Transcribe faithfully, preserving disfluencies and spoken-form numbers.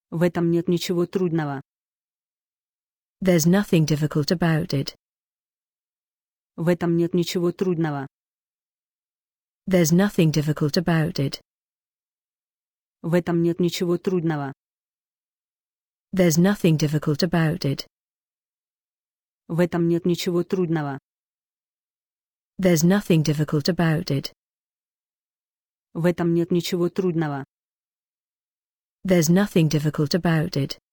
В этом нет ничего трудного. There's nothing difficult about it. В этом нет ничего трудного. There's nothing difficult about it. В этом нет ничего трудного. There's nothing difficult about it. В этом нет ничего трудного. There's nothing difficult about it. В этом нет ничего трудного. There's nothing difficult about it.